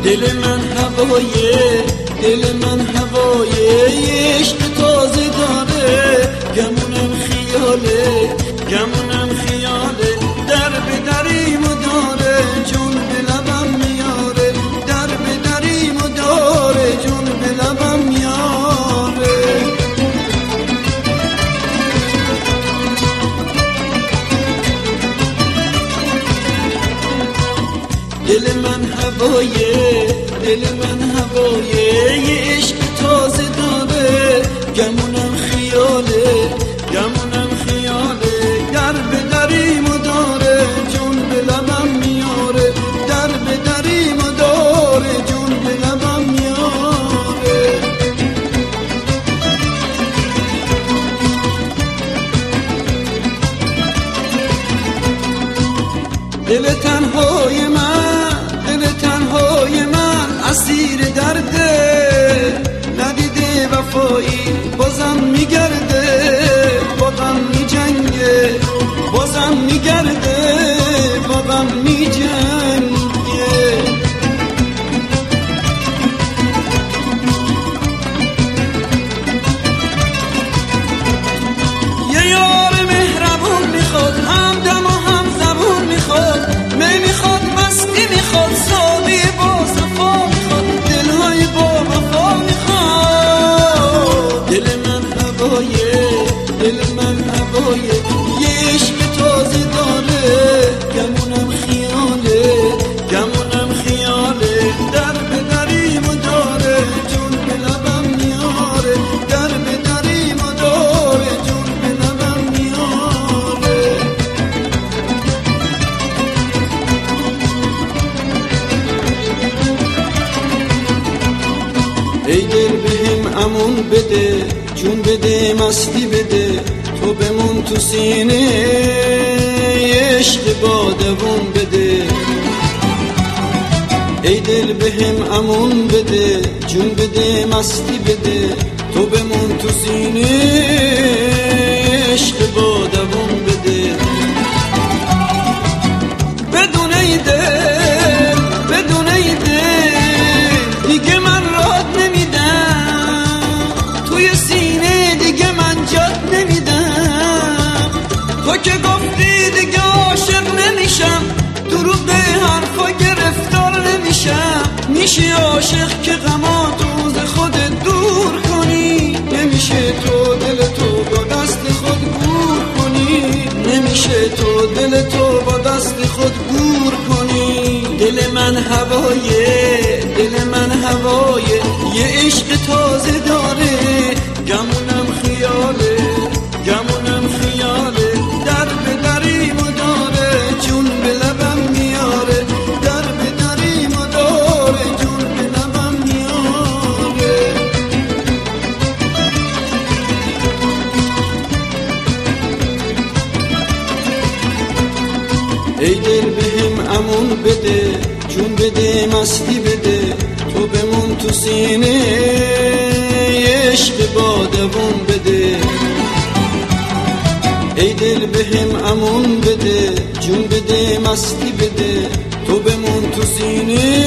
دل من هوای عشق تازه داره، گمونم خیاله در به دریم و داره، جون به لبم میاره، در به دریم و داره، جون به لبم میاره. دل من هوای عشق تازه داره، گمونم خیاله در به دریم و داره، جون به لبم میاره، در به دریم و داره، جون به لبم میاره. دل تنهای من اسیر درده، ندیده وفایی بازم میگرده، بازم میجنگه، بازم میگرده، بازم میجنگه. یه یار مهربون میخواد، همدم و هم زبون میخواد، میخواد مستی میخواد، سادی با صفا میخواد، دلهای با وفا میخواد. دل من هوای یه عشق تازه داره، گمونم خیاله در به دریم و داره، جون به لبم میاره، در به دریم و داره، جون به لبم میاره. ای دل بهم امون بده، جون بده مستی بده، تو بمون تو سینه عشق بادبون بده. ای دل بهم امون بده، جون بده مستی بده، تو بمون تو سینه عشق بادبون بده. بدون ای دل دیگه من رات نمیدم، توی سینه دیگه من جات نمیدم. تو که گفتی دیگه عاشق نمیشم، دروغ حرفا گرفتار نمیشم. میشه عاشق که غماتو ز خودت دور کنی، نمیشه تو دل تو با دست خود گور کنی، نمیشه تو دل تو با دست خود گور کنی. دل من هوای یه عشق تازه داره، گمونم خیاله در به دریم و داره، جون به لبم میاره، در به دریم و داره، جون به لبم میاره. ای دل بهم امون بده، جون بده مستی بده، تو بمون تو سینه عشق بادبون بده. ای دل بهم امون بده، جون بده مستی بده، تو بمون تو سینه